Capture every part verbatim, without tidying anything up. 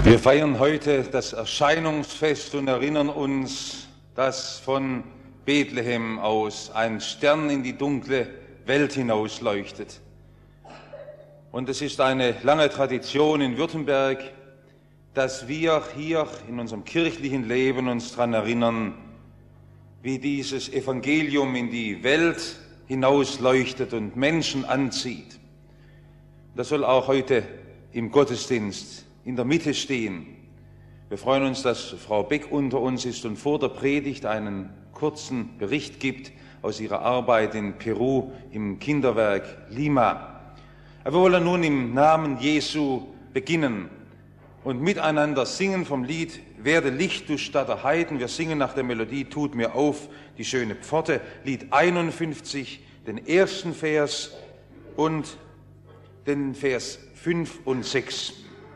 Wir feiern heute das Erscheinungsfest und erinnern uns, dass von Bethlehem aus ein Stern in die dunkle Welt hinaus leuchtet. Und es ist eine lange Tradition in Württemberg, dass wir hier in unserem kirchlichen Leben uns daran erinnern, wie dieses Evangelium in die Welt hinaus leuchtet und Menschen anzieht. Das soll auch heute im Gottesdienst in der Mitte stehen. Wir freuen uns, dass Frau Beck unter uns ist und vor der Predigt einen kurzen Bericht gibt aus ihrer Arbeit in Peru im Kinderwerk Lima. Aber wir wollen nun im Namen Jesu beginnen und miteinander singen vom Lied Werde Licht, du Stadt der Heiden. Wir singen nach der Melodie Tut mir auf die schöne Pforte, Lied einundfünfzig, den ersten Vers und den Vers fünf und sechs.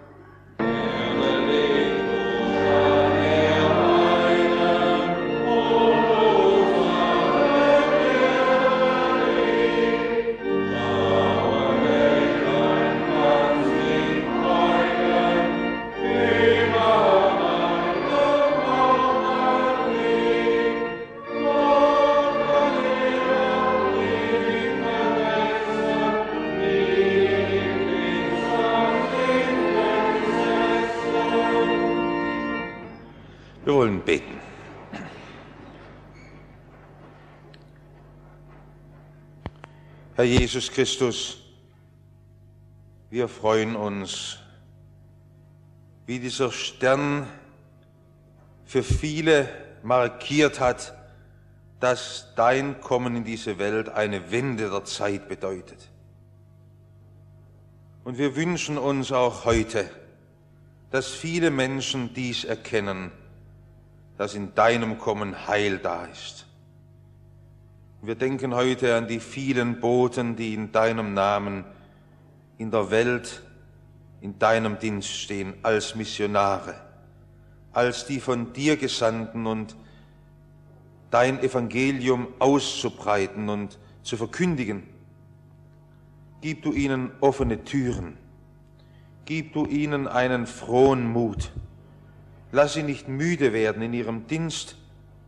Wir wollen beten. Herr Jesus Christus, wir freuen uns, wie dieser Stern für viele markiert hat, dass dein Kommen in diese Welt eine Wende der Zeit bedeutet. Und wir wünschen uns auch heute, dass viele Menschen dies erkennen, dass in deinem Kommen Heil da ist. Wir denken heute an die vielen Boten, die in deinem Namen in der Welt, in deinem Dienst stehen, als Missionare, als die von dir Gesandten und dein Evangelium auszubreiten und zu verkündigen. Gib du ihnen offene Türen, gib du ihnen einen frohen Mut. Lass sie nicht müde werden in ihrem Dienst.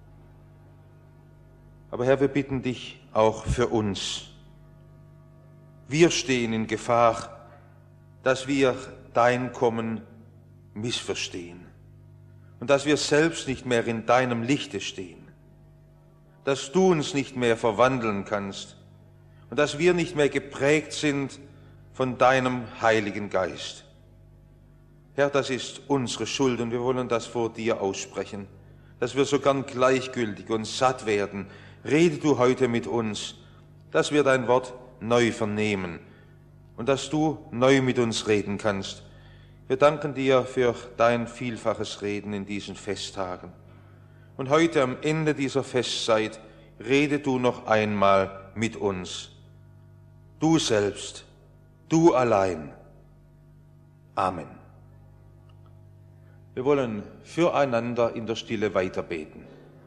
Aber Herr, wir bitten dich auch für uns. Wir stehen in Gefahr, dass wir dein Kommen missverstehen und dass wir selbst nicht mehr in deinem Lichte stehen, dass du uns nicht mehr verwandeln kannst und dass wir nicht mehr geprägt sind von deinem Heiligen Geist. Herr, das ist unsere Schuld und wir wollen das vor dir aussprechen, dass wir so gern gleichgültig und satt werden. Rede du heute mit uns, dass wir dein Wort neu vernehmen und dass du neu mit uns reden kannst. Wir danken dir für dein vielfaches Reden in diesen Festtagen. Und heute am Ende dieser Festzeit rede du noch einmal mit uns. Du selbst, du allein. Amen. Wir wollen füreinander in der Stille weiterbeten.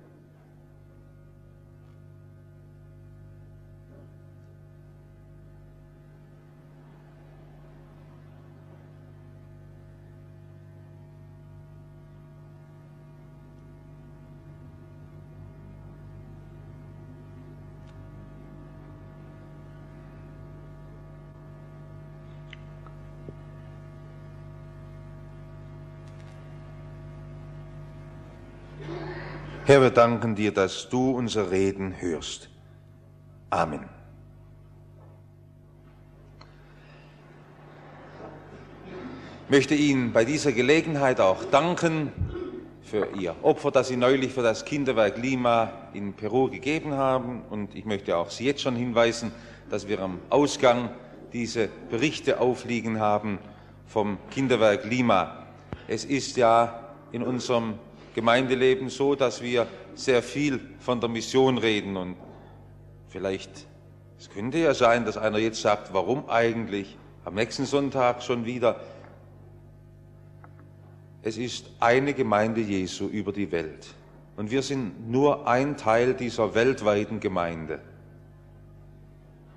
Herr, wir danken dir, dass du unser Reden hörst. Amen. Ich möchte Ihnen bei dieser Gelegenheit auch danken für Ihr Opfer, das Sie neulich für das Kinderwerk Lima in Peru gegeben haben. Und ich möchte auch Sie jetzt schon hinweisen, dass wir am Ausgang diese Berichte aufliegen haben vom Kinderwerk Lima. Es ist ja in unserem Gemeindeleben so, dass wir sehr viel von der Mission reden und vielleicht, es könnte ja sein, dass einer jetzt sagt, warum eigentlich am nächsten Sonntag schon wieder? Es ist eine Gemeinde Jesu über die Welt und wir sind nur ein Teil dieser weltweiten Gemeinde.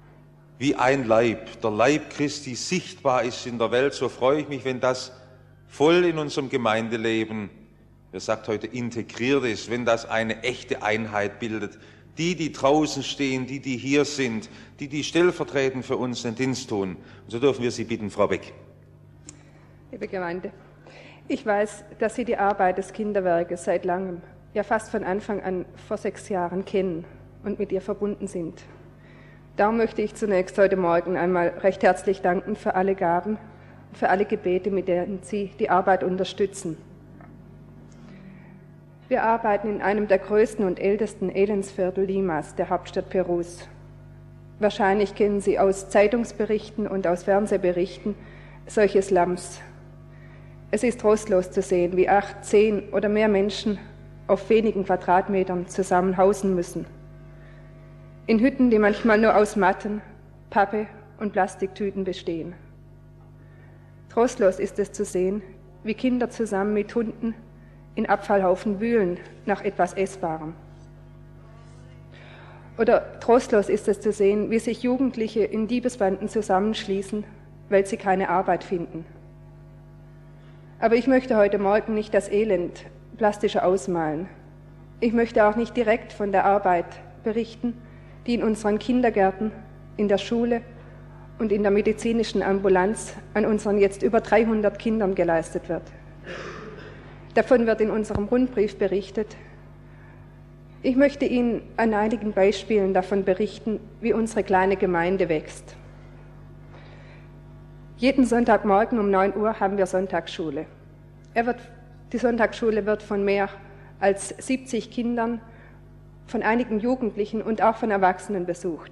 Wie ein Leib, der Leib Christi sichtbar ist in der Welt, so freue ich mich, wenn das voll in unserem Gemeindeleben, wer sagt heute, integriert ist, wenn das eine echte Einheit bildet. Die, die draußen stehen, die, die hier sind, die, die stellvertretend für uns den Dienst tun. Und so dürfen wir Sie bitten, Frau Beck. Liebe Gemeinde, ich weiß, dass Sie die Arbeit des Kinderwerkes seit langem, ja fast von Anfang an vor sechs Jahren kennen und mit ihr verbunden sind. Darum möchte ich zunächst heute Morgen einmal recht herzlich danken für alle Gaben und für alle Gebete, mit denen Sie die Arbeit unterstützen. Wir arbeiten in einem der größten und ältesten Elendsviertel Limas, der Hauptstadt Perus. Wahrscheinlich kennen Sie aus Zeitungsberichten und aus Fernsehberichten solche Slums. Es ist trostlos zu sehen, wie acht, zehn oder mehr Menschen auf wenigen Quadratmetern zusammen hausen müssen. In Hütten, die manchmal nur aus Matten, Pappe und Plastiktüten bestehen. Trostlos ist es zu sehen, wie Kinder zusammen mit Hunden in Abfallhaufen wühlen nach etwas Essbarem. Oder trostlos ist es zu sehen, wie sich Jugendliche in Diebesbanden zusammenschließen, weil sie keine Arbeit finden. Aber ich möchte heute Morgen nicht das Elend plastischer ausmalen. Ich möchte auch nicht direkt von der Arbeit berichten, die in unseren Kindergärten, in der Schule und in der medizinischen Ambulanz an unseren jetzt über dreihundert Kindern geleistet wird. Davon wird in unserem Rundbrief berichtet. Ich möchte Ihnen an einigen Beispielen davon berichten, wie unsere kleine Gemeinde wächst. Jeden Sonntagmorgen um neun Uhr haben wir Sonntagsschule. Er wird, die Sonntagsschule wird von mehr als siebzig Kindern, von einigen Jugendlichen und auch von Erwachsenen besucht.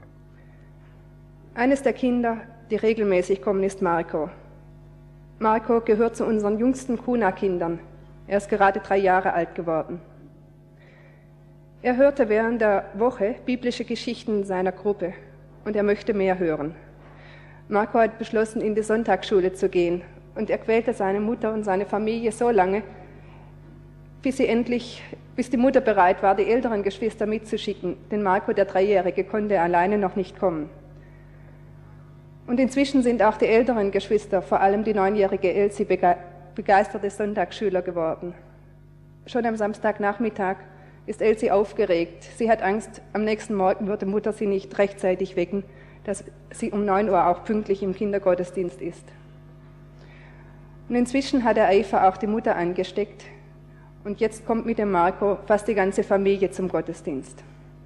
Eines der Kinder, die regelmäßig kommen, ist Marco. Marco gehört zu unseren jüngsten Kuna-Kindern. Er ist gerade drei Jahre alt geworden. Er hörte während der Woche biblische Geschichten in seiner Gruppe und er möchte mehr hören. Marco hat beschlossen, in die Sonntagsschule zu gehen und er quälte seine Mutter und seine Familie so lange, bis sie endlich, bis die Mutter bereit war, die älteren Geschwister mitzuschicken, denn Marco, der Dreijährige, konnte alleine noch nicht kommen. Und inzwischen sind auch die älteren Geschwister, vor allem die neunjährige Elsie, begeisterte Sonntagsschüler geworden. Schon am Samstagnachmittag ist Elsie aufgeregt. Sie hat Angst, am nächsten Morgen würde Mutter sie nicht rechtzeitig wecken, dass sie um neun Uhr auch pünktlich im Kindergottesdienst ist. Und inzwischen hat der Eifer auch die Mutter angesteckt. Und jetzt kommt mit dem Marco fast die ganze Familie zum Gottesdienst.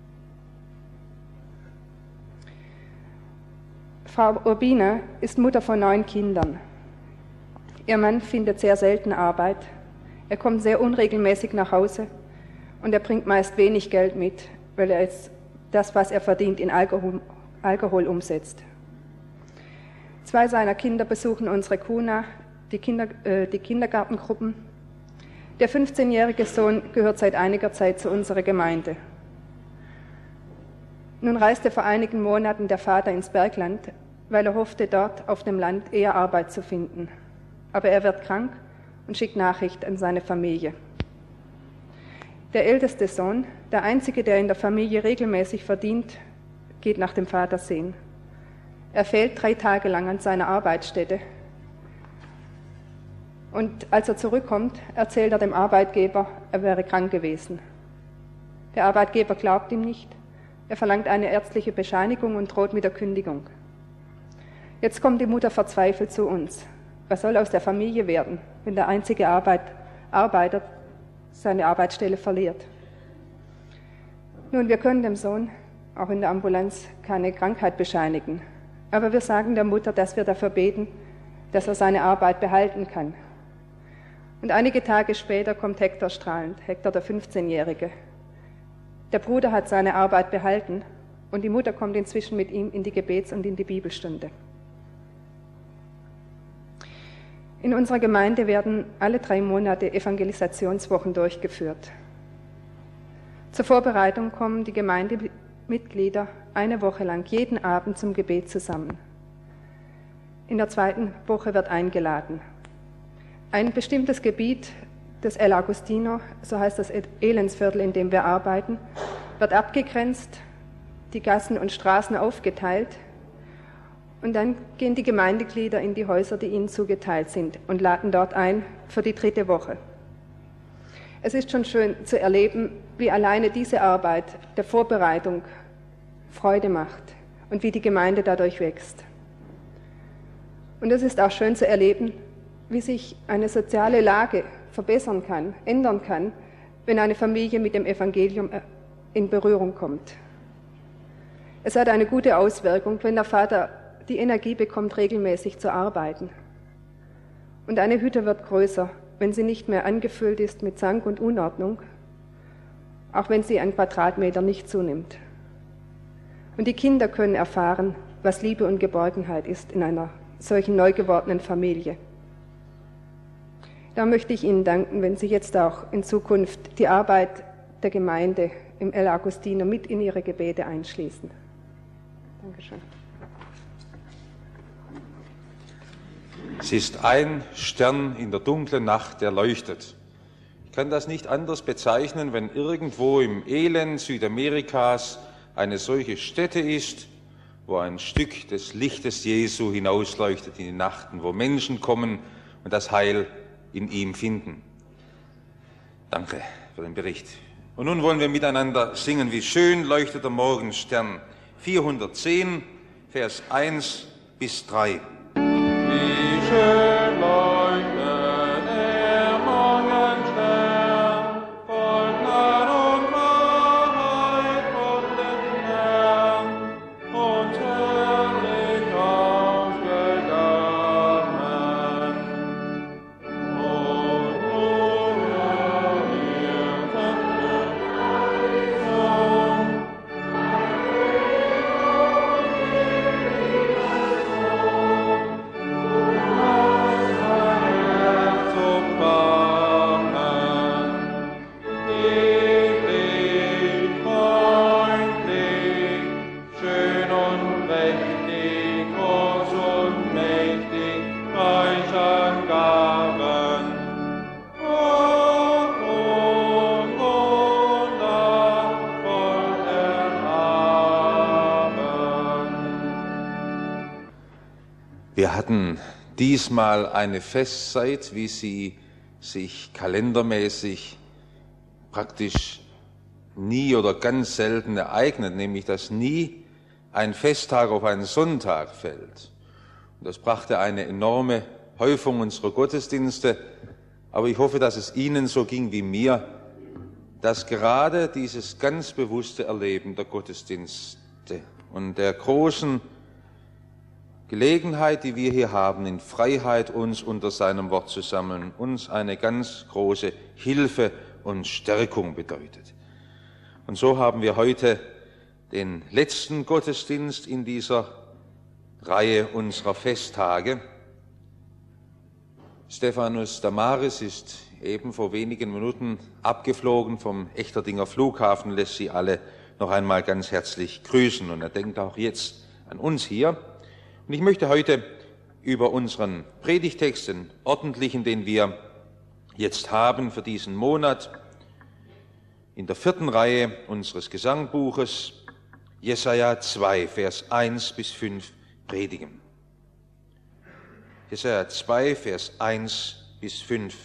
Frau Urbina ist Mutter von neun Kindern. Ihr Mann findet sehr selten Arbeit. Er kommt sehr unregelmäßig nach Hause und er bringt meist wenig Geld mit, weil er jetzt das, was er verdient, in Alkohol, Alkohol umsetzt. Zwei seiner Kinder besuchen unsere Kuna, die, Kinder, äh, die Kindergartengruppen. Der fünfzehnjährige Sohn gehört seit einiger Zeit zu unserer Gemeinde. Nun reiste vor einigen Monaten der Vater ins Bergland, weil er hoffte, dort auf dem Land eher Arbeit zu finden. Aber er wird krank und schickt Nachricht an seine Familie. Der älteste Sohn, der einzige, der in der Familie regelmäßig verdient, geht nach dem Vater sehen. Er fehlt drei Tage lang an seiner Arbeitsstätte. Und als er zurückkommt, erzählt er dem Arbeitgeber, er wäre krank gewesen. Der Arbeitgeber glaubt ihm nicht. Er verlangt eine ärztliche Bescheinigung und droht mit der Kündigung. Jetzt kommt die Mutter verzweifelt zu uns. Was soll aus der Familie werden, wenn der einzige Arbeit, Arbeiter seine Arbeitsstelle verliert? Nun, wir können dem Sohn auch in der Ambulanz keine Krankheit bescheinigen. Aber wir sagen der Mutter, dass wir dafür beten, dass er seine Arbeit behalten kann. Und einige Tage später kommt Hector strahlend, Hector der fünfzehnjährige. Der Bruder hat seine Arbeit behalten und die Mutter kommt inzwischen mit ihm in die Gebets- und in die Bibelstunde. In unserer Gemeinde werden alle drei Monate Evangelisationswochen durchgeführt. Zur Vorbereitung kommen die Gemeindemitglieder eine Woche lang jeden Abend zum Gebet zusammen. In der zweiten Woche wird eingeladen. Ein bestimmtes Gebiet des El Agustino, so heißt das Elendsviertel, in dem wir arbeiten, wird abgegrenzt, die Gassen und Straßen aufgeteilt Und dann gehen die Gemeindeglieder in die Häuser, die ihnen zugeteilt sind, und laden dort ein für die dritte Woche. Es ist schon schön zu erleben, wie alleine diese Arbeit der Vorbereitung Freude macht und wie die Gemeinde dadurch wächst. Und es ist auch schön zu erleben, wie sich eine soziale Lage verbessern kann, ändern kann, wenn eine Familie mit dem Evangelium in Berührung kommt. Es hat eine gute Auswirkung, wenn der Vater die Energie bekommt, regelmäßig zu arbeiten. Und eine Hütte wird größer, wenn sie nicht mehr angefüllt ist mit Zank und Unordnung, auch wenn sie an Quadratmeter nicht zunimmt. Und die Kinder können erfahren, was Liebe und Geborgenheit ist in einer solchen neu gewordenen Familie. Da möchte ich Ihnen danken, wenn Sie jetzt auch in Zukunft die Arbeit der Gemeinde im El Agostino mit in Ihre Gebete einschließen. Dankeschön. Es ist ein Stern in der dunklen Nacht, der leuchtet. Ich kann das nicht anders bezeichnen, wenn irgendwo im Elend Südamerikas eine solche Stätte ist, wo ein Stück des Lichtes Jesu hinausleuchtet in die Nachten, wo Menschen kommen und das Heil in ihm finden. Danke für den Bericht. Und nun wollen wir miteinander singen, wie schön leuchtet der Morgenstern. vierhundertzehn, Vers eins bis drei. Wie schön leuchtet der Morgenstern, voll Gnade und Wahrheit von dem Herrn, und herrlich aufgegangen. Und woher wir Wir hatten diesmal eine Festzeit, wie sie sich kalendermäßig praktisch nie oder ganz selten ereignet, nämlich dass nie ein Festtag auf einen Sonntag fällt. Und das brachte eine enorme Häufung unserer Gottesdienste, aber ich hoffe, dass es Ihnen so ging wie mir, dass gerade dieses ganz bewusste Erleben der Gottesdienste und der großen Gelegenheit, die wir hier haben, in Freiheit uns unter seinem Wort zu sammeln, uns eine ganz große Hilfe und Stärkung bedeutet. Und so haben wir heute den letzten Gottesdienst in dieser Reihe unserer Festtage. Stephanus Damaris ist eben vor wenigen Minuten abgeflogen vom Echterdinger Flughafen, lässt Sie alle noch einmal ganz herzlich grüßen. Und er denkt auch jetzt an uns hier. Und ich möchte heute über unseren Predigtext, den ordentlichen, den wir jetzt haben für diesen Monat, in der vierten Reihe unseres Gesangbuches, Jesaja zwei, Vers eins bis fünf, predigen. Jesaja zwei, Vers eins bis fünf.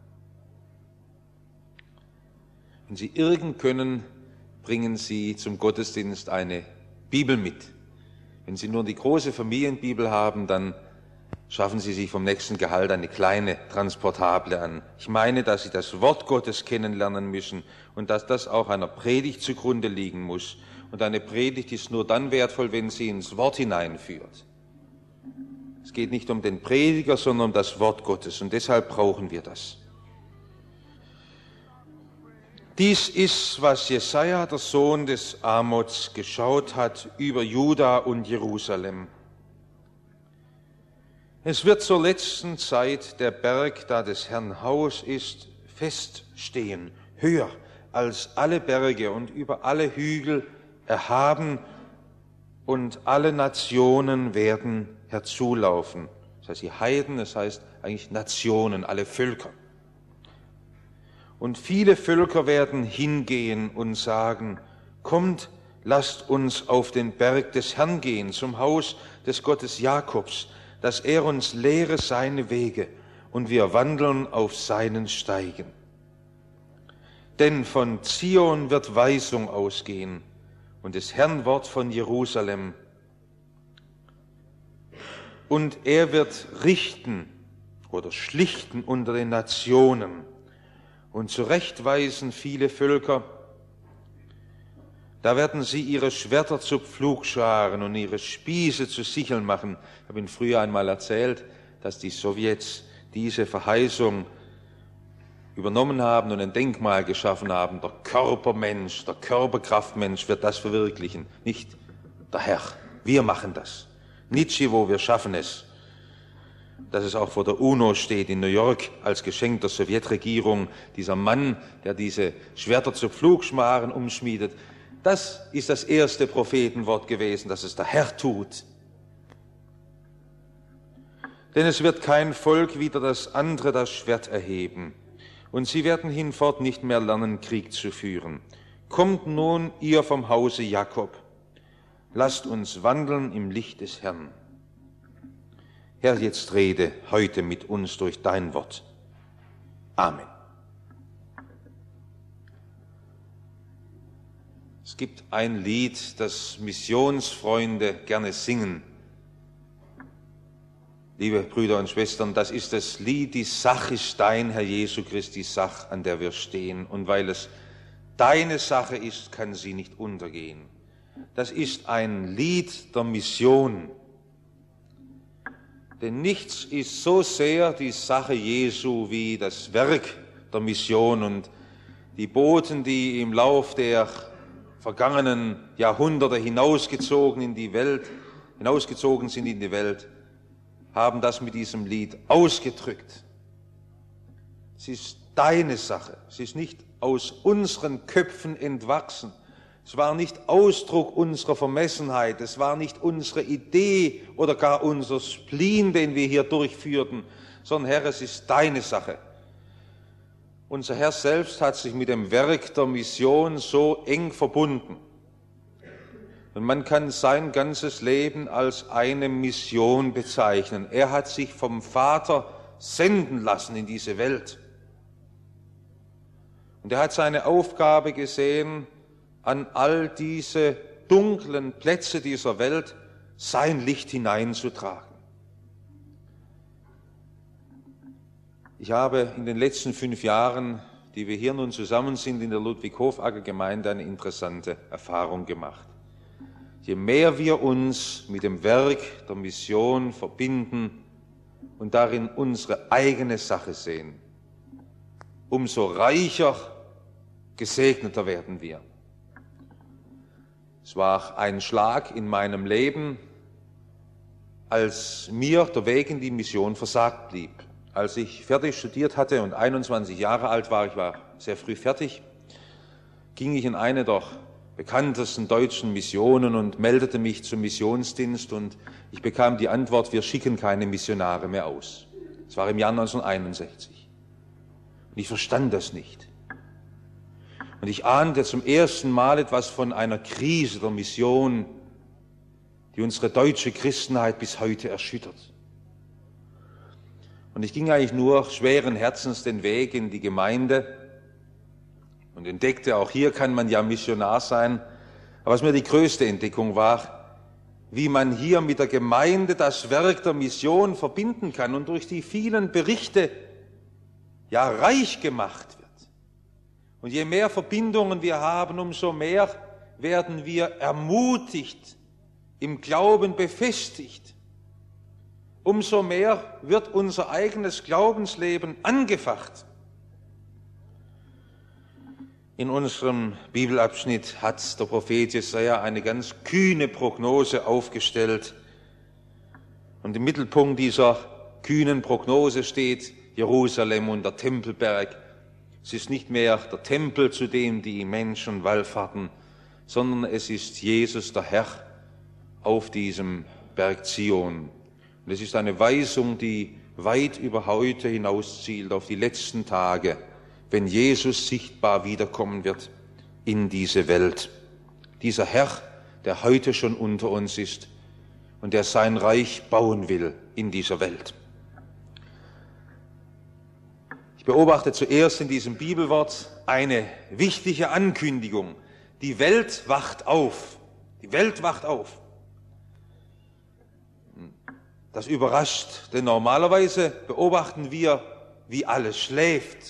Wenn Sie irgend können, bringen Sie zum Gottesdienst eine Bibel mit. Wenn Sie nur die große Familienbibel haben, dann schaffen Sie sich vom nächsten Gehalt eine kleine, transportable an. Ich meine, dass Sie das Wort Gottes kennenlernen müssen und dass das auch einer Predigt zugrunde liegen muss. Und eine Predigt ist nur dann wertvoll, wenn sie ins Wort hineinführt. Es geht nicht um den Prediger, sondern um das Wort Gottes. Und deshalb brauchen wir das. Dies ist, was Jesaja, der Sohn des Amoz, geschaut hat über Juda und Jerusalem. Es wird zur letzten Zeit der Berg, da des Herrn Haus ist, feststehen, höher als alle Berge und über alle Hügel erhaben, und alle Nationen werden herzulaufen. Das heißt, die Heiden, das heißt eigentlich Nationen, alle Völker. Und viele Völker werden hingehen und sagen, kommt, lasst uns auf den Berg des Herrn gehen, zum Haus des Gottes Jakobs, dass er uns lehre seine Wege und wir wandeln auf seinen Steigen. Denn von Zion wird Weisung ausgehen und des Herrn Wort von Jerusalem. Und er wird richten oder schlichten unter den Nationen und zurechtweisen viele Völker. Da werden sie ihre Schwerter zu Pflugscharen und ihre Spieße zu Sicheln machen. Ich habe Ihnen früher einmal erzählt, dass die Sowjets diese Verheißung übernommen haben und ein Denkmal geschaffen haben. Der Körpermensch, der Körperkraftmensch wird das verwirklichen, nicht der Herr. Wir machen das. Nietzsche, wo wir schaffen es. Dass es auch vor der UNO steht in New York als Geschenk der Sowjetregierung, dieser Mann, der diese Schwerter zu Pflugscharen umschmiedet. Das ist das erste Prophetenwort gewesen, dass es der Herr tut. Denn es wird kein Volk wider das andere das Schwert erheben, und sie werden hinfort nicht mehr lernen, Krieg zu führen. Kommt nun, ihr vom Hause Jakob, lasst uns wandeln im Licht des Herrn. Herr, jetzt rede heute mit uns durch dein Wort. Amen. Es gibt ein Lied, das Missionsfreunde gerne singen. Liebe Brüder und Schwestern, das ist das Lied, die Sache ist dein, Herr Jesu Christi, Sach, an der wir stehen. Und weil es deine Sache ist, kann sie nicht untergehen. Das ist ein Lied der Mission. Denn nichts ist so sehr die Sache Jesu wie das Werk der Mission. Und die Boten, die im Lauf der vergangenen Jahrhunderte hinausgezogen in die Welt, hinausgezogen sind in die Welt, haben das mit diesem Lied ausgedrückt. Es ist deine Sache. Es ist nicht aus unseren Köpfen entwachsen. Es war nicht Ausdruck unserer Vermessenheit. Es war nicht unsere Idee oder gar unser Spleen, den wir hier durchführten, sondern Herr, es ist deine Sache. Unser Herr selbst hat sich mit dem Werk der Mission so eng verbunden. Und man kann sein ganzes Leben als eine Mission bezeichnen. Er hat sich vom Vater senden lassen in diese Welt. Und er hat seine Aufgabe gesehen, an all diese dunklen Plätze dieser Welt sein Licht hineinzutragen. Ich habe in den letzten fünf Jahren, die wir hier nun zusammen sind, in der Ludwig-Hofacker-Gemeinde eine interessante Erfahrung gemacht. Je mehr wir uns mit dem Werk der Mission verbinden und darin unsere eigene Sache sehen, umso reicher, gesegneter werden wir. Es war ein Schlag in meinem Leben, als mir der Weg in die Mission versagt blieb. Als ich fertig studiert hatte und einundzwanzig Jahre alt war, ich war sehr früh fertig, ging ich in eine der bekanntesten deutschen Missionen und meldete mich zum Missionsdienst und ich bekam die Antwort, wir schicken keine Missionare mehr aus. Das war im Jahr neunzehnhunderteinundsechzig. Und ich verstand das nicht. Und ich ahnte zum ersten Mal etwas von einer Krise der Mission, die unsere deutsche Christenheit bis heute erschüttert. Und ich ging eigentlich nur schweren Herzens den Weg in die Gemeinde und entdeckte, auch hier kann man ja Missionar sein. Aber was mir die größte Entdeckung war, wie man hier mit der Gemeinde das Werk der Mission verbinden kann und durch die vielen Berichte ja reich gemacht wird. Und je mehr Verbindungen wir haben, umso mehr werden wir ermutigt, im Glauben befestigt. Umso mehr wird unser eigenes Glaubensleben angefacht. In unserem Bibelabschnitt hat der Prophet Jesaja eine ganz kühne Prognose aufgestellt. Und im Mittelpunkt dieser kühnen Prognose steht Jerusalem und der Tempelberg. Es ist nicht mehr der Tempel, zu dem die Menschen wallfahrten, sondern es ist Jesus, der Herr, auf diesem Berg Zion. Und es ist eine Weisung, die weit über heute hinauszielt, auf die letzten Tage, wenn Jesus sichtbar wiederkommen wird in diese Welt. Dieser Herr, der heute schon unter uns ist und der sein Reich bauen will in dieser Welt. Ich beobachte zuerst in diesem Bibelwort eine wichtige Ankündigung. Die Welt wacht auf. Die Welt wacht auf. Das überrascht, denn normalerweise beobachten wir, wie alles schläft.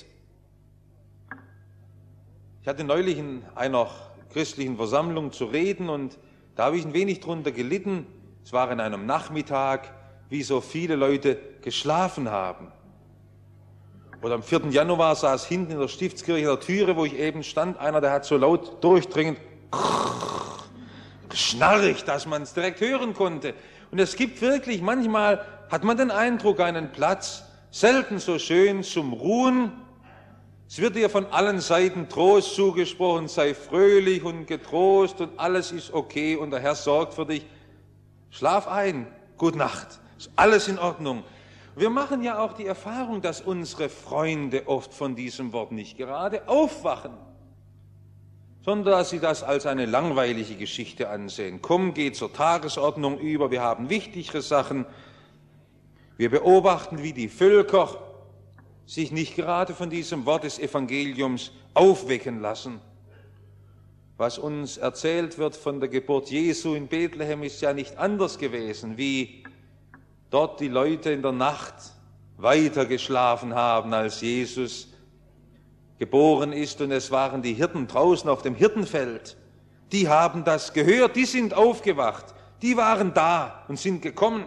Ich hatte neulich in einer christlichen Versammlung zu reden und da habe ich ein wenig drunter gelitten. Es war an einem Nachmittag, wie so viele Leute geschlafen haben. Oder am vierten Januar saß hinten in der Stiftskirche der Türe, wo ich eben stand, einer, der hat so laut durchdringend geschnarcht, dass man es direkt hören konnte. Und es gibt wirklich, manchmal hat man den Eindruck, einen Platz, selten so schön zum Ruhen. Es wird dir von allen Seiten Trost zugesprochen, sei fröhlich und getrost und alles ist okay und der Herr sorgt für dich. Schlaf ein, gute Nacht, ist alles in Ordnung. Wir machen ja auch die Erfahrung, dass unsere Freunde oft von diesem Wort nicht gerade aufwachen, sondern dass sie das als eine langweilige Geschichte ansehen. Komm, geh zur Tagesordnung über, wir haben wichtigere Sachen. Wir beobachten, wie die Völker sich nicht gerade von diesem Wort des Evangeliums aufwecken lassen. Was uns erzählt wird von der Geburt Jesu in Bethlehem, ist ja nicht anders gewesen, wie dort die Leute in der Nacht weiter geschlafen haben, als Jesus geboren ist. Und es waren die Hirten draußen auf dem Hirtenfeld. Die haben das gehört, die sind aufgewacht, die waren da und sind gekommen.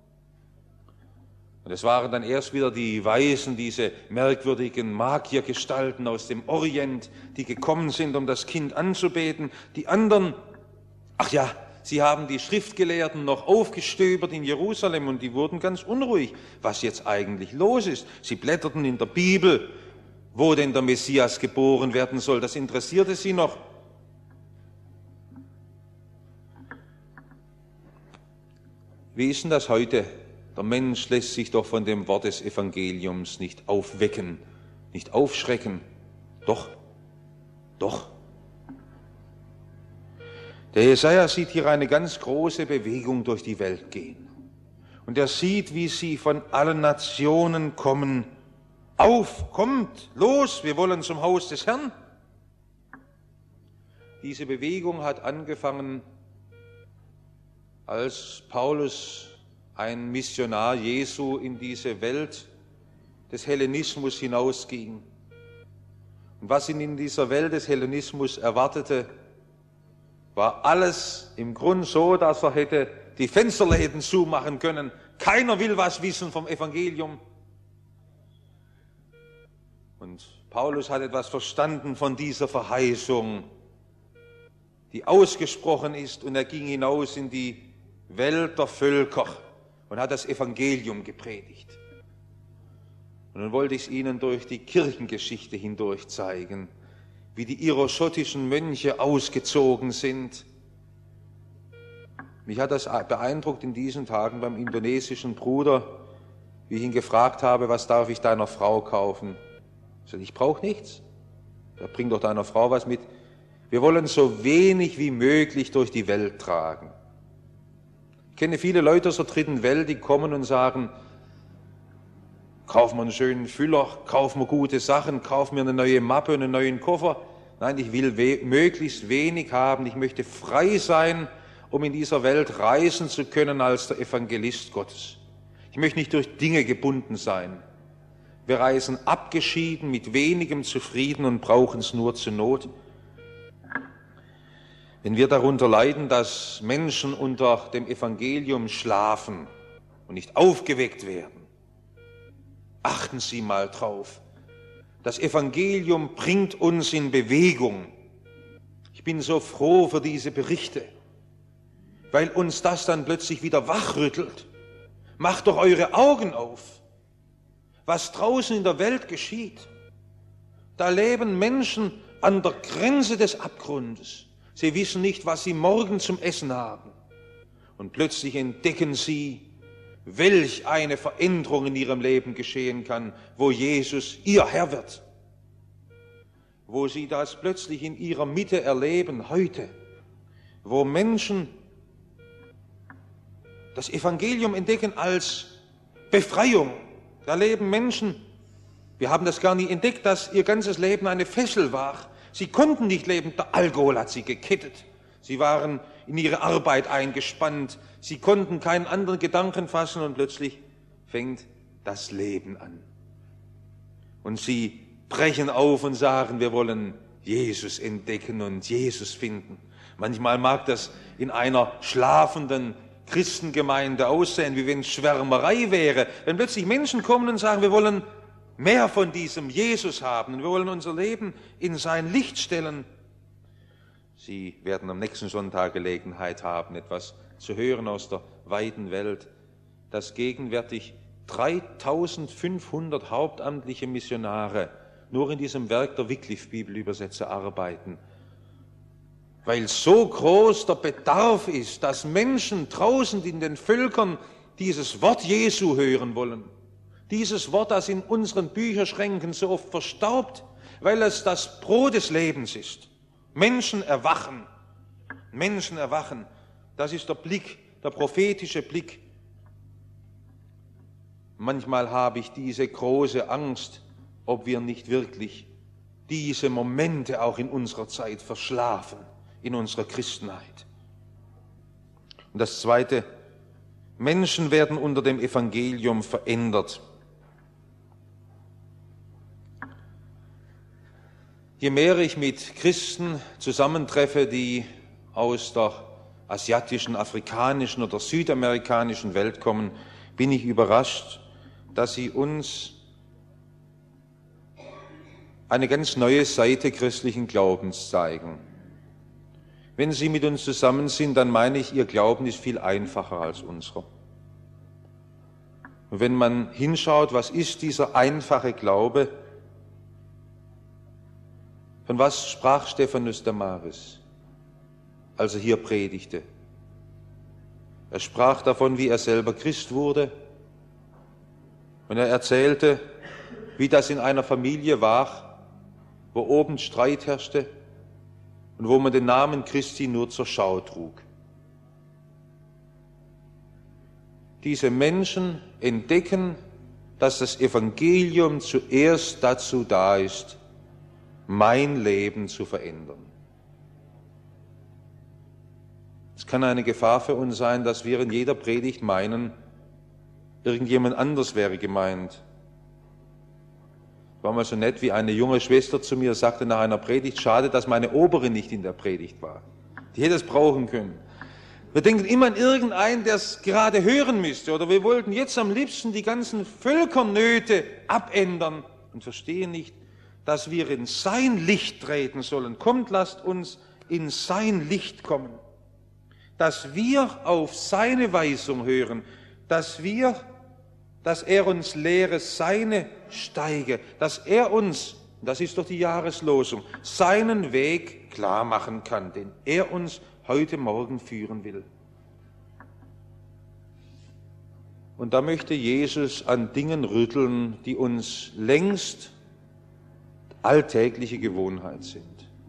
Und es waren dann erst wieder die Weisen, diese merkwürdigen Magiergestalten aus dem Orient, die gekommen sind, um das Kind anzubeten. Die anderen, ach ja, sie haben die Schriftgelehrten noch aufgestöbert in Jerusalem und die wurden ganz unruhig, was jetzt eigentlich los ist. Sie blätterten in der Bibel, wo denn der Messias geboren werden soll. Das interessierte sie noch. Wie ist denn das heute? Der Mensch lässt sich doch von dem Wort des Evangeliums nicht aufwecken, nicht aufschrecken. Doch, doch. Der Jesaja sieht hier eine ganz große Bewegung durch die Welt gehen. Und er sieht, wie sie von allen Nationen kommen. Auf, kommt, los, wir wollen zum Haus des Herrn. Diese Bewegung hat angefangen, als Paulus, ein Missionar Jesu, in diese Welt des Hellenismus hinausging. Und was ihn in dieser Welt des Hellenismus erwartete, war alles im Grund so, dass er hätte die Fensterläden zumachen können. Keiner will was wissen vom Evangelium. Und Paulus hat etwas verstanden von dieser Verheißung, die ausgesprochen ist, und er ging hinaus in die Welt der Völker und hat das Evangelium gepredigt. Und nun wollte ich es Ihnen durch die Kirchengeschichte hindurch zeigen, wie die iroschottischen Mönche ausgezogen sind. Mich hat das beeindruckt in diesen Tagen beim indonesischen Bruder, wie ich ihn gefragt habe, was darf ich deiner Frau kaufen? Ich sage, ich brauche nichts. Da bring doch deiner Frau was mit. Wir wollen so wenig wie möglich durch die Welt tragen. Ich kenne viele Leute aus der dritten Welt, die kommen und sagen, kauf mir einen schönen Füller, kauf mir gute Sachen, kauf mir eine neue Mappe und einen neuen Koffer. Nein, ich will we- möglichst wenig haben. Ich möchte frei sein, um in dieser Welt reisen zu können als der Evangelist Gottes. Ich möchte nicht durch Dinge gebunden sein. Wir reisen abgeschieden, mit wenigem zufrieden und brauchen es nur zur Not. Wenn wir darunter leiden, dass Menschen unter dem Evangelium schlafen und nicht aufgeweckt werden, achten Sie mal drauf. Das Evangelium bringt uns in Bewegung. Ich bin so froh für diese Berichte, weil uns das dann plötzlich wieder wachrüttelt. Macht doch eure Augen auf, was draußen in der Welt geschieht. Da leben Menschen an der Grenze des Abgrundes. Sie wissen nicht, was sie morgen zum Essen haben. Und plötzlich entdecken sie, welch eine Veränderung in ihrem Leben geschehen kann, wo Jesus ihr Herr wird. Wo sie das plötzlich in ihrer Mitte erleben, heute. Wo Menschen das Evangelium entdecken als Befreiung. Da leben Menschen, wir haben das gar nie entdeckt, dass ihr ganzes Leben eine Fessel war. Sie konnten nicht leben, der Alkohol hat sie gekettet. Sie waren in ihre Arbeit eingespannt, sie konnten keinen anderen Gedanken fassen und plötzlich fängt das Leben an. Und sie brechen auf und sagen, wir wollen Jesus entdecken und Jesus finden. Manchmal mag das in einer schlafenden Christengemeinde aussehen, wie wenn es Schwärmerei wäre. Wenn plötzlich Menschen kommen und sagen, wir wollen mehr von diesem Jesus haben und wir wollen unser Leben in sein Licht stellen. Sie werden am nächsten Sonntag Gelegenheit haben, etwas zu hören aus der weiten Welt, dass gegenwärtig dreitausendfünfhundert hauptamtliche Missionare nur in diesem Werk der Wycliffe-Bibelübersetzer arbeiten, weil so groß der Bedarf ist, dass Menschen draußen in den Völkern dieses Wort Jesu hören wollen. Dieses Wort, das in unseren Bücherschränken so oft verstaubt, weil es das Brot des Lebens ist. Menschen erwachen, Menschen erwachen. Das ist der Blick, der prophetische Blick. Manchmal habe ich diese große Angst, ob wir nicht wirklich diese Momente auch in unserer Zeit verschlafen, in unserer Christenheit. Und das Zweite, Menschen werden unter dem Evangelium verändert. Je mehr ich mit Christen zusammentreffe, die aus der asiatischen, afrikanischen oder südamerikanischen Welt kommen, bin ich überrascht, dass sie uns eine ganz neue Seite christlichen Glaubens zeigen. Wenn sie mit uns zusammen sind, dann meine ich, ihr Glauben ist viel einfacher als unserer. Und wenn man hinschaut, was ist dieser einfache Glaube, von was sprach Stephanus Damaris, als er hier predigte? Er sprach davon, wie er selber Christ wurde, und er erzählte, wie das in einer Familie war, wo oben Streit herrschte und wo man den Namen Christi nur zur Schau trug. Diese Menschen entdecken, dass das Evangelium zuerst dazu da ist, mein Leben zu verändern. Es kann eine Gefahr für uns sein, dass wir in jeder Predigt meinen, irgendjemand anders wäre gemeint. War mal so nett, wie eine junge Schwester zu mir sagte nach einer Predigt, schade, dass meine Obere nicht in der Predigt war. Die hätte es brauchen können. Wir denken immer an irgendeinen, der es gerade hören müsste. Oder wir wollten jetzt am liebsten die ganzen Völkernöte abändern und verstehen nicht, dass wir in sein Licht treten sollen. Kommt, lasst uns in sein Licht kommen. Dass wir auf seine Weisung hören, dass wir, dass er uns lehre seine Steige, dass er uns, das ist doch die Jahreslosung, seinen Weg klar machen kann, den er uns heute Morgen führen will. Und da möchte Jesus an Dingen rütteln, die uns längst alltägliche Gewohnheit sind.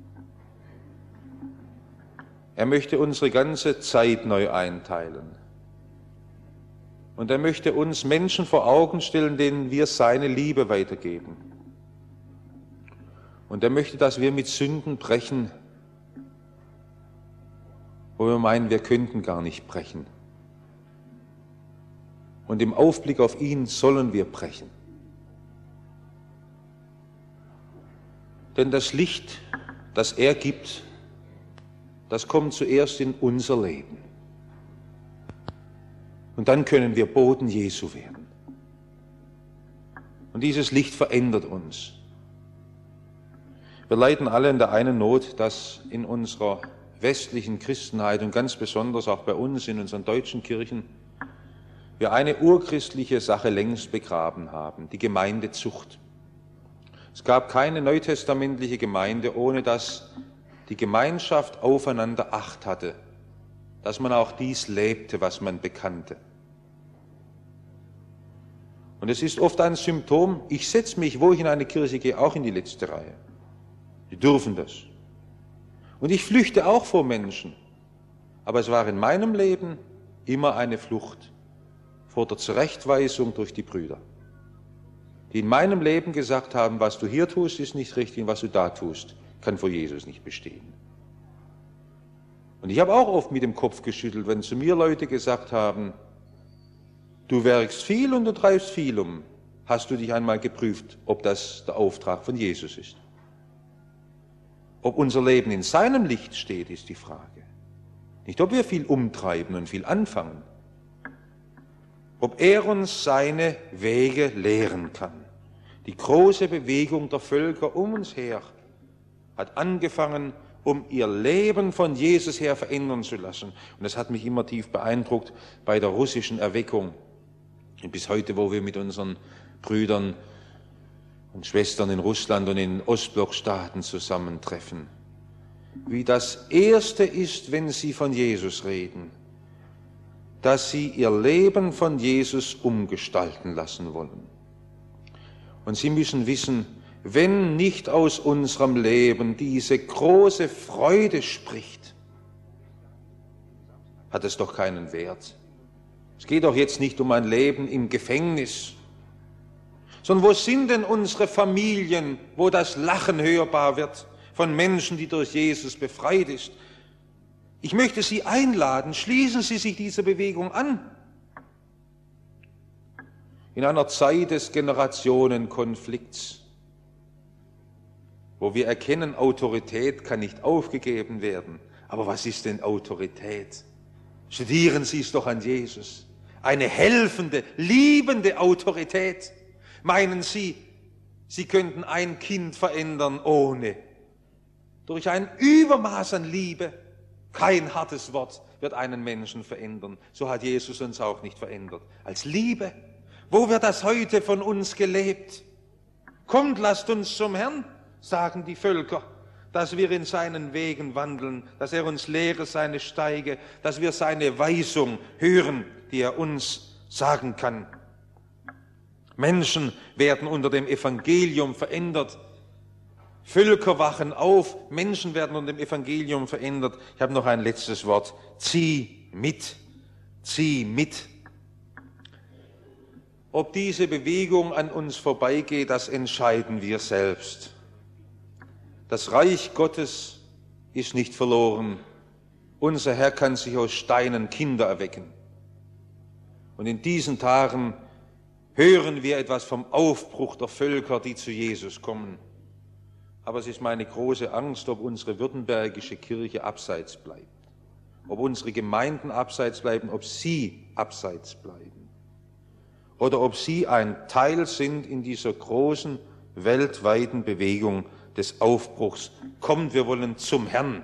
Er möchte unsere ganze Zeit neu einteilen. Und er möchte uns Menschen vor Augen stellen, denen wir seine Liebe weitergeben. Und er möchte, dass wir mit Sünden brechen, wo wir meinen, wir könnten gar nicht brechen. Und im Aufblick auf ihn sollen wir brechen. Denn das Licht, das er gibt, das kommt zuerst in unser Leben. Und dann können wir Boten Jesu werden. Und dieses Licht verändert uns. Wir leiden alle in der einen Not, dass in unserer westlichen Christenheit und ganz besonders auch bei uns in unseren deutschen Kirchen wir eine urchristliche Sache längst begraben haben, die Gemeindezucht. Es gab keine neutestamentliche Gemeinde, ohne dass die Gemeinschaft aufeinander Acht hatte, dass man auch dies lebte, was man bekannte. Und es ist oft ein Symptom, ich setze mich, wo ich in eine Kirche gehe, auch in die letzte Reihe. Die dürfen das. Und ich flüchte auch vor Menschen. Aber es war in meinem Leben immer eine Flucht vor der Zurechtweisung durch die Brüder, die in meinem Leben gesagt haben, was du hier tust, ist nicht richtig und was du da tust, kann vor Jesus nicht bestehen. Und ich habe auch oft mit dem Kopf geschüttelt, wenn zu mir Leute gesagt haben, du werkst viel und du treibst viel um. Hast du dich einmal geprüft, ob das der Auftrag von Jesus ist? Ob unser Leben in seinem Licht steht, ist die Frage. Nicht, ob wir viel umtreiben und viel anfangen. Ob er uns seine Wege lehren kann. Die große Bewegung der Völker um uns her hat angefangen, um ihr Leben von Jesus her verändern zu lassen. Und das hat mich immer tief beeindruckt bei der russischen Erweckung. Und bis heute, wo wir mit unseren Brüdern und Schwestern in Russland und in Ostblockstaaten zusammentreffen. Wie das Erste ist, wenn sie von Jesus reden, dass sie ihr Leben von Jesus umgestalten lassen wollen. Und sie müssen wissen, wenn nicht aus unserem Leben diese große Freude spricht, hat es doch keinen Wert. Es geht doch jetzt nicht um ein Leben im Gefängnis, sondern wo sind denn unsere Familien, wo das Lachen hörbar wird von Menschen, die durch Jesus befreit ist? Ich möchte Sie einladen, schließen Sie sich dieser Bewegung an. In einer Zeit des Generationenkonflikts, wo wir erkennen, Autorität kann nicht aufgegeben werden. Aber was ist denn Autorität? Studieren Sie es doch an Jesus. Eine helfende, liebende Autorität. Meinen Sie, Sie könnten ein Kind verändern ohne? Durch ein Übermaß an Liebe. Kein hartes Wort wird einen Menschen verändern. So hat Jesus uns auch nicht verändert. Als Liebe. Wo wird das heute von uns gelebt? Kommt, lasst uns zum Herrn, sagen die Völker, dass wir in seinen Wegen wandeln, dass er uns lehre seine Steige, dass wir seine Weisung hören, die er uns sagen kann. Menschen werden unter dem Evangelium verändert. Völker wachen auf, Menschen werden unter dem Evangelium verändert. Ich habe noch ein letztes Wort. Zieh mit, zieh mit. Ob diese Bewegung an uns vorbeigeht, das entscheiden wir selbst. Das Reich Gottes ist nicht verloren. Unser Herr kann sich aus Steinen Kinder erwecken. Und in diesen Tagen hören wir etwas vom Aufbruch der Völker, die zu Jesus kommen. Aber es ist meine große Angst, ob unsere württembergische Kirche abseits bleibt. Ob unsere Gemeinden abseits bleiben, ob sie abseits bleiben. Oder ob sie ein Teil sind in dieser großen weltweiten Bewegung des Aufbruchs. Kommt, wir wollen zum Herrn.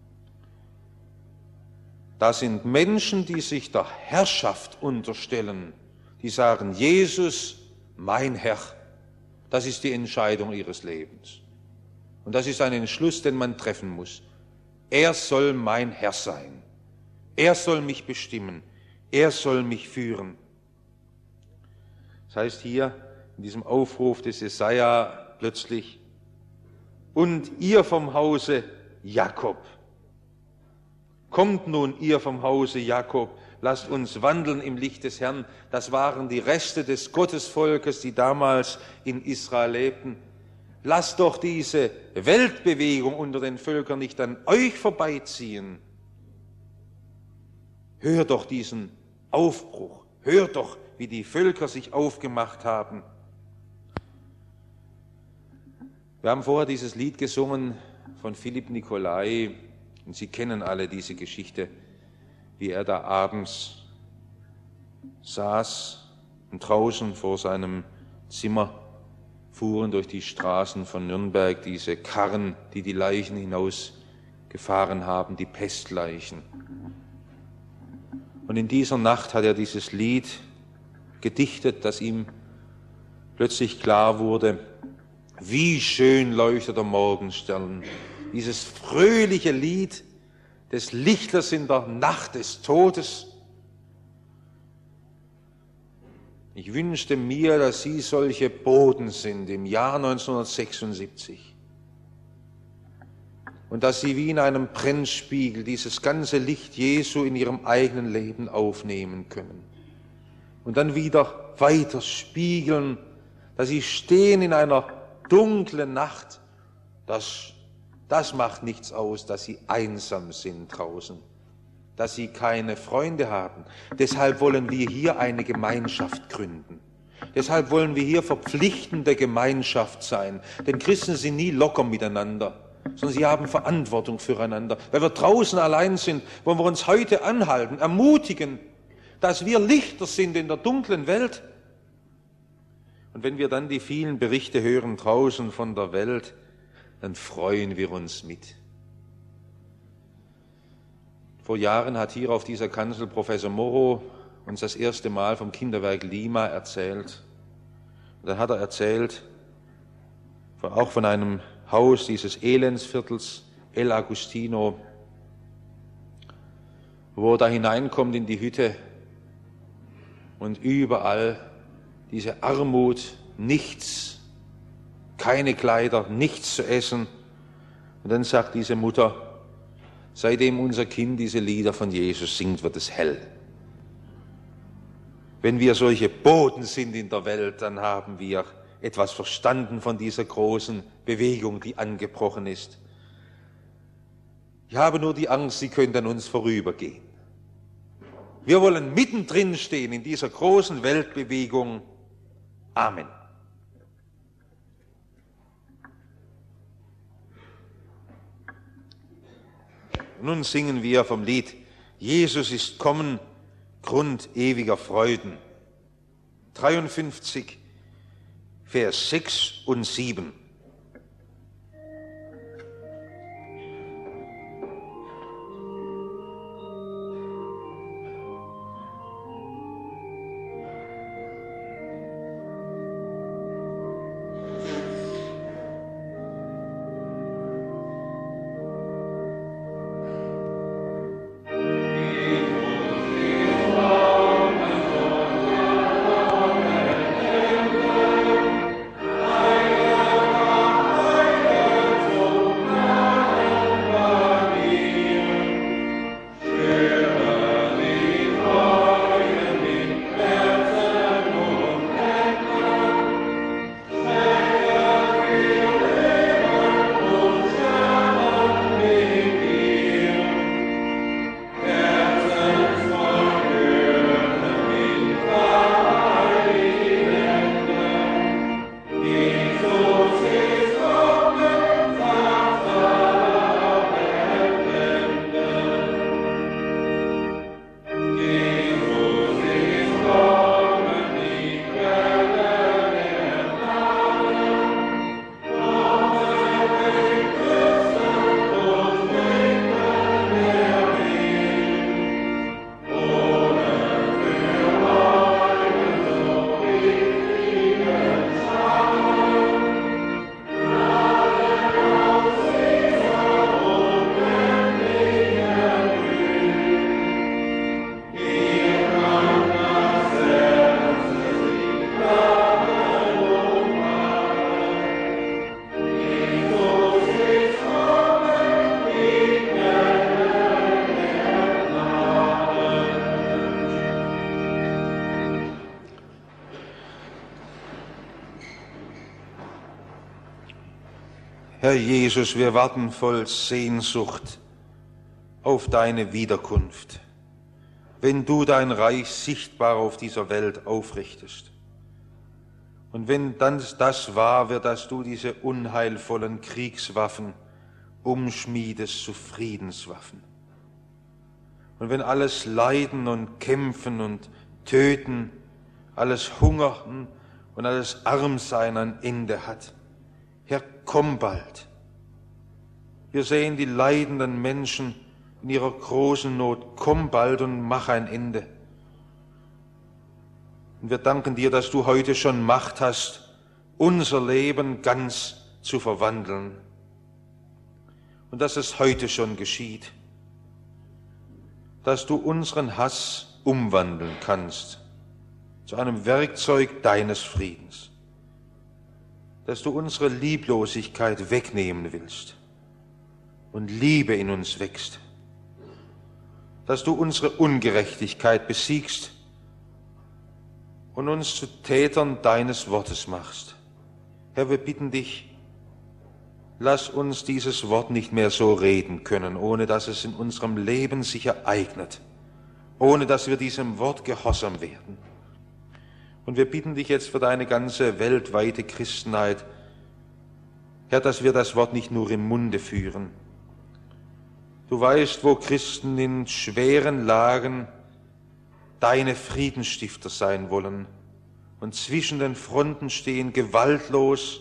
Das sind Menschen, die sich der Herrschaft unterstellen, die sagen, Jesus, mein Herr. Das ist die Entscheidung ihres Lebens. Und das ist ein Entschluss, den man treffen muss. Er soll mein Herr sein. Er soll mich bestimmen. Er soll mich führen. Das heißt hier in diesem Aufruf des Jesaja plötzlich, und ihr vom Hause Jakob. Kommt nun, ihr vom Hause Jakob, lasst uns wandeln im Licht des Herrn. Das waren die Reste des Gottesvolkes, die damals in Israel lebten. Lasst doch diese Weltbewegung unter den Völkern nicht an euch vorbeiziehen. Hört doch diesen Aufbruch, hört doch, wie die Völker sich aufgemacht haben. Wir haben vorher dieses Lied gesungen von Philipp Nicolai und Sie kennen alle diese Geschichte, wie er da abends saß und draußen vor seinem Zimmer fuhren durch die Straßen von Nürnberg diese Karren, die die Leichen hinausgefahren haben, die Pestleichen. Und in dieser Nacht hat er dieses Lied gedichtet, dass ihm plötzlich klar wurde, wie schön leuchtet der Morgenstern. Dieses fröhliche Lied des Lichters in der Nacht des Todes. Ich wünschte mir, dass Sie solche Boten sind im Jahr neunzehnhundertsechsundsiebzig. und dass sie wie in einem Brennspiegel dieses ganze Licht Jesu in ihrem eigenen Leben aufnehmen können und dann wieder weiter spiegeln, dass sie stehen in einer dunklen Nacht. Das, das macht nichts aus, dass sie einsam sind draußen, dass sie keine Freunde haben. Deshalb wollen wir hier eine Gemeinschaft gründen. Deshalb wollen wir hier verpflichtende Gemeinschaft sein. Denn Christen sind nie locker miteinander, sondern sie haben Verantwortung füreinander. Weil wir draußen allein sind, wollen wir uns heute anhalten, ermutigen, dass wir Lichter sind in der dunklen Welt. Und wenn wir dann die vielen Berichte hören draußen von der Welt, dann freuen wir uns mit. Vor Jahren hat hier auf dieser Kanzel Professor Morrow uns das erste Mal vom Kinderwerk Lima erzählt. Und dann hat er erzählt, auch von einem Haus dieses Elendsviertels, El Agustino, wo er da hineinkommt in die Hütte und überall diese Armut, nichts, keine Kleider, nichts zu essen. Und dann sagt diese Mutter, seitdem unser Kind diese Lieder von Jesus singt, wird es hell. Wenn wir solche Boten sind in der Welt, dann haben wir etwas verstanden von dieser großen Bewegung, die angebrochen ist. Ich habe nur die Angst, sie könnte an uns vorübergehen. Wir wollen mittendrin stehen in dieser großen Weltbewegung. Amen. Nun singen wir vom Lied Jesus ist kommen, Grund ewiger Freuden. dreiundfünfzig, Vers sechs und sieben. Herr Jesus, wir warten voll Sehnsucht auf deine Wiederkunft, wenn du dein Reich sichtbar auf dieser Welt aufrichtest. Und wenn dann das wahr wird, dass du diese unheilvollen Kriegswaffen umschmiedest zu Friedenswaffen. Und wenn alles Leiden und Kämpfen und Töten, alles Hungern und alles Armsein ein Ende hat, Herr, komm bald. Wir sehen die leidenden Menschen in ihrer großen Not. Komm bald und mach ein Ende. Und wir danken dir, dass du heute schon Macht hast, unser Leben ganz zu verwandeln. Und dass es heute schon geschieht. Dass du unseren Hass umwandeln kannst zu einem Werkzeug deines Friedens. Dass du unsere Lieblosigkeit wegnehmen willst und Liebe in uns wächst, dass du unsere Ungerechtigkeit besiegst und uns zu Tätern deines Wortes machst. Herr, wir bitten dich, lass uns dieses Wort nicht mehr so reden können, ohne dass es in unserem Leben sich ereignet, ohne dass wir diesem Wort gehorsam werden. Und wir bitten dich jetzt für deine ganze weltweite Christenheit, Herr, dass wir das Wort nicht nur im Munde führen. Du weißt, wo Christen in schweren Lagen deine Friedensstifter sein wollen und zwischen den Fronten stehen, gewaltlos,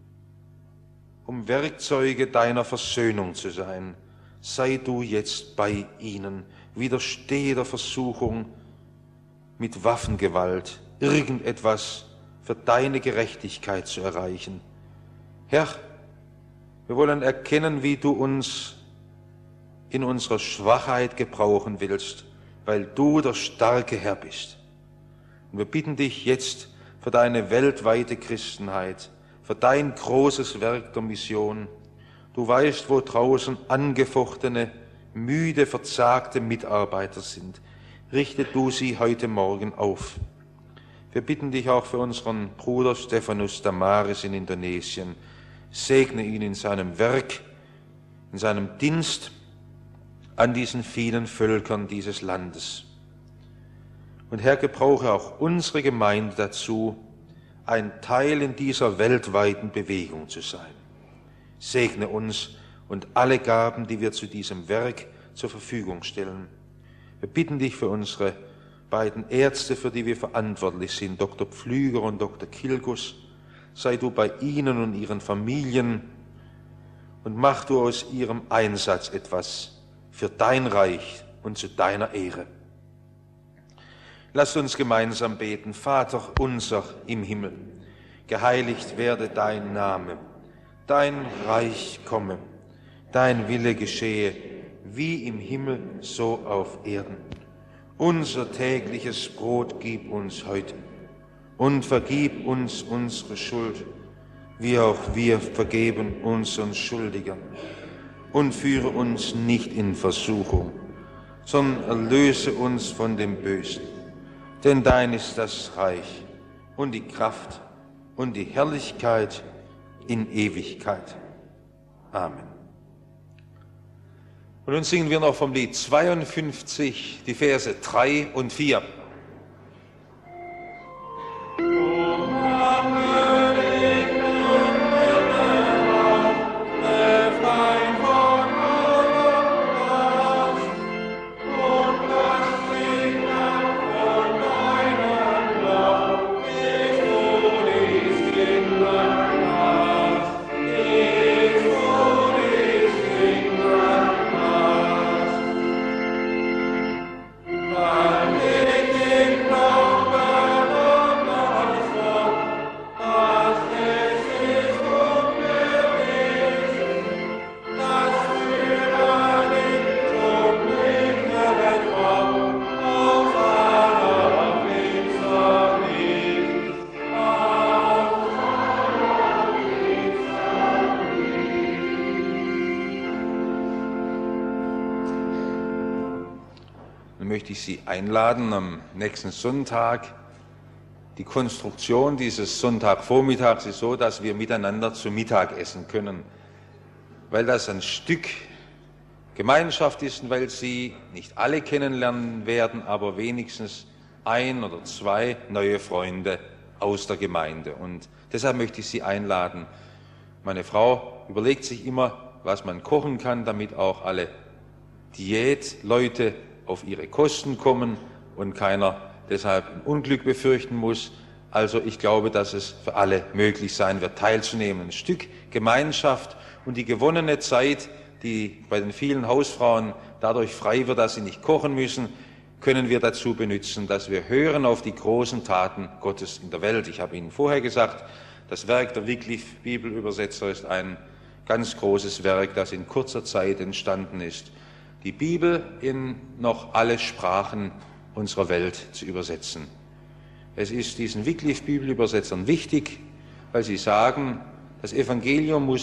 um Werkzeuge deiner Versöhnung zu sein. Sei du jetzt bei ihnen, widerstehe der Versuchung, mit Waffengewalt irgendetwas für deine Gerechtigkeit zu erreichen. Herr, wir wollen erkennen, wie du uns in unserer Schwachheit gebrauchen willst, weil du der starke Herr bist. Und wir bitten dich jetzt für deine weltweite Christenheit, für dein großes Werk der Mission. Du weißt, wo draußen angefochtene, müde, verzagte Mitarbeiter sind. Richte du sie heute Morgen auf. Wir bitten dich auch für unseren Bruder Stephanus Damaris in Indonesien. Segne ihn in seinem Werk, in seinem Dienst an diesen vielen Völkern dieses Landes. Und Herr, gebrauche auch unsere Gemeinde dazu, ein Teil in dieser weltweiten Bewegung zu sein. Segne uns und alle Gaben, die wir zu diesem Werk zur Verfügung stellen. Wir bitten dich für unsere beiden Ärzte, für die wir verantwortlich sind, Doktor Pflüger und Doktor Kilgus. Sei du bei ihnen und ihren Familien und mach du aus ihrem Einsatz etwas für dein Reich und zu deiner Ehre. Lasst uns gemeinsam beten. Vater unser im Himmel, geheiligt werde dein Name, dein Reich komme, dein Wille geschehe, wie im Himmel, so auf Erden. Unser tägliches Brot gib uns heute und vergib uns unsere Schuld, wie auch wir vergeben unseren Schuldigern. Und führe uns nicht in Versuchung, sondern erlöse uns von dem Bösen. Denn dein ist das Reich und die Kraft und die Herrlichkeit in Ewigkeit. Amen. Und nun singen wir noch vom Lied zweiundfünfzig, die Verse drei und vier. Möchte ich Sie einladen, am nächsten Sonntag. Die Konstruktion dieses Sonntagvormittags ist so, dass wir miteinander zu Mittag essen können, weil das ein Stück Gemeinschaft ist und weil Sie nicht alle kennenlernen werden, aber wenigstens ein oder zwei neue Freunde aus der Gemeinde. Und deshalb möchte ich Sie einladen. Meine Frau überlegt sich immer, was man kochen kann, damit auch alle Diätleute auf ihre Kosten kommen und keiner deshalb ein Unglück befürchten muss. Also ich glaube, dass es für alle möglich sein wird, teilzunehmen. Ein Stück Gemeinschaft und die gewonnene Zeit, die bei den vielen Hausfrauen dadurch frei wird, dass sie nicht kochen müssen, können wir dazu benutzen, dass wir hören auf die großen Taten Gottes in der Welt. Ich habe Ihnen vorher gesagt, das Werk der Wycliffe Bibelübersetzer ist ein ganz großes Werk, das in kurzer Zeit entstanden ist, die Bibel in noch alle Sprachen unserer Welt zu übersetzen. Es ist diesen Wycliffe Bibelübersetzern wichtig, weil sie sagen, das Evangelium muss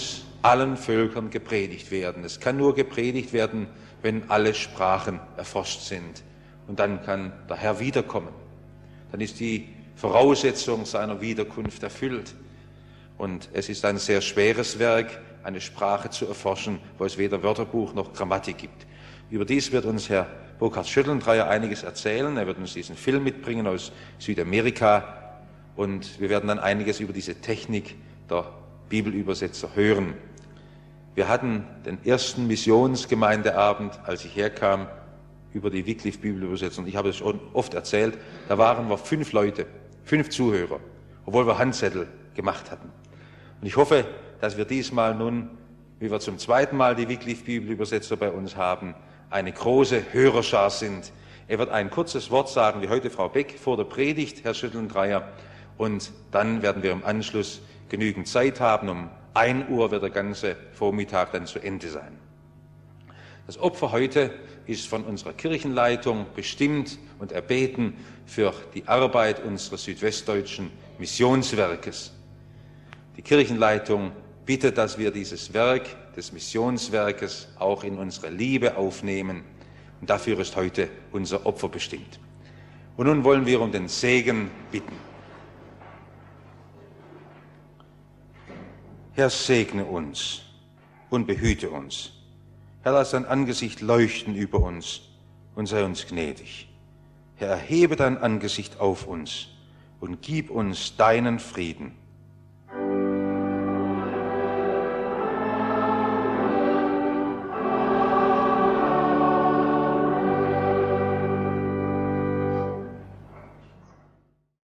allen Völkern gepredigt werden. Es kann nur gepredigt werden, wenn alle Sprachen erforscht sind. Und dann kann der Herr wiederkommen. Dann ist die Voraussetzung seiner Wiederkunft erfüllt. Und es ist ein sehr schweres Werk, eine Sprache zu erforschen, wo es weder Wörterbuch noch Grammatik gibt. Überdies wird uns Herr Burkhard Schüttendreyer einiges erzählen. Er wird uns diesen Film mitbringen aus Südamerika. Und wir werden dann einiges über diese Technik der Bibelübersetzer hören. Wir hatten den ersten Missionsgemeindeabend, als ich herkam, über die Wycliffe-Bibelübersetzung. Ich habe es schon oft erzählt. Da waren wir fünf Leute, fünf Zuhörer, obwohl wir Handzettel gemacht hatten. Und ich hoffe, dass wir diesmal nun, wie wir zum zweiten Mal die Wycliffe-Bibelübersetzer bei uns haben, eine große Hörerschar sind. Er wird ein kurzes Wort sagen, wie heute Frau Beck vor der Predigt, Herr Schüttendreyer, und dann werden wir im Anschluss genügend Zeit haben. Um ein Uhr wird der ganze Vormittag dann zu Ende sein. Das Opfer heute ist von unserer Kirchenleitung bestimmt und erbeten für die Arbeit unseres südwestdeutschen Missionswerkes. Die Kirchenleitung bittet, dass wir dieses Werk des Missionswerkes auch in unsere Liebe aufnehmen. Und dafür ist heute unser Opfer bestimmt. Und nun wollen wir um den Segen bitten. Herr, segne uns und behüte uns. Herr, lass dein Angesicht leuchten über uns und sei uns gnädig. Herr, erhebe dein Angesicht auf uns und gib uns deinen Frieden.